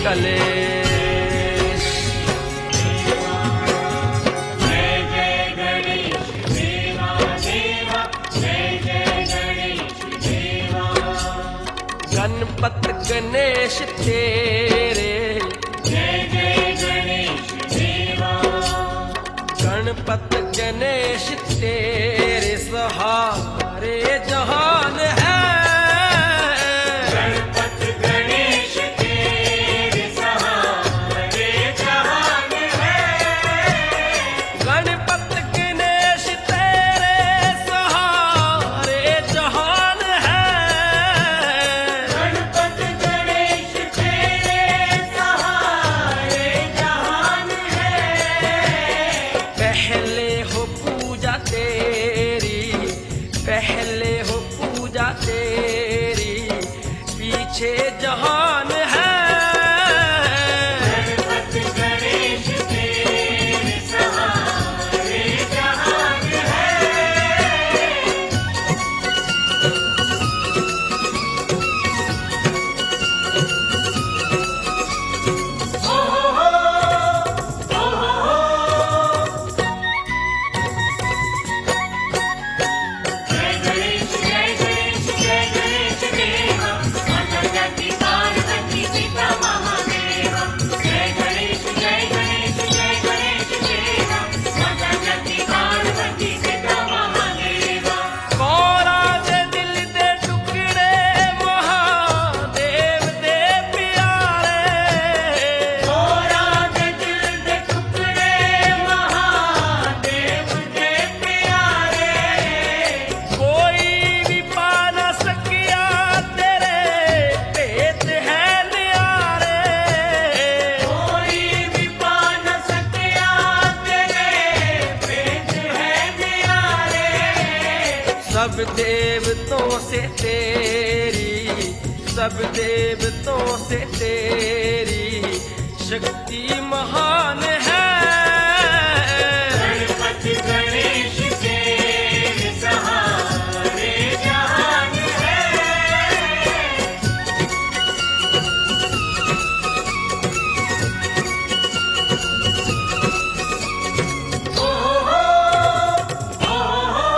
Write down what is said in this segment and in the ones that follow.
कलेश। जय जय गणेश देवा देवा, जय जय गणेश देवा। गणपत गणेश तेरे, जय जय गणेश देवा। गणपत गणेश तेरे सहारे जहान है। गणपत गणेश तेरे सहारे जहान है। गणपत गणेश तेरे सहारे जहान है। गणपत गणेश तेरे सहारे जहान है। पहले हो पूजा तेरी, पहले हो पूजा तेरी, पीछे जहान है। गणपत गणेश तेरे सहारे जहान है। ओ हो ओ हो। जय गणेश जय गणेश जय गणेश देवा, माता जाति पार्वती पिता महादेवा। जय गणेश जय गणेश जय गणेश देवा, माता जाति पार्वती पिता महादेवा। कोरा दे दिल दे टुकड़े महादेव दे प्यारे। कोरा दे दिल दे टुकड़े महादेव दे प्यारे। कोई भी पा न सकिया तेरे पेट है न्यारे। कोई भी पा न सकिया तेरे पेट है न्यारे। सब देवतों से तेरी, सब देवतों से तेरी शक्ति महान है। गणपत गणेश तेरे सहारे जहान है। ओ हो ओ हो।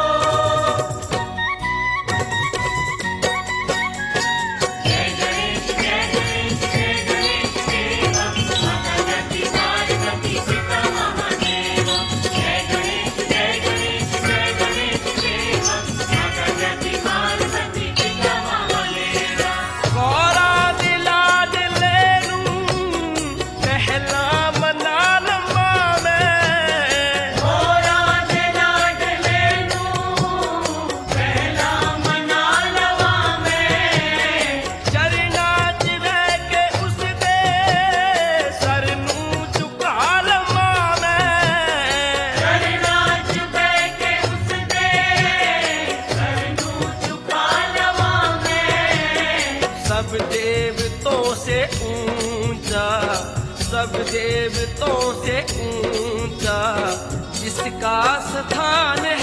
जय गणेश जय गणेश जय गणेश देवा, माता जाति पार्वती पिता महादेवा। जय गणेश जय गणेश जय गणेश देवा, माता जाति पार्वती पिता महादेवा। कोरा दिला दिले नू पहला मना लम्बा मैं। कोरा दे लाडले नू पहला मना लवा मैं। चरना च रह के उसदे सर नू झुका लम्मा मैं। चरना च बह के उसदे सर नू झुका लवा मैं। सब देवतों से ऊंचा, सब देवतों से ऊंचा जिसका स्थान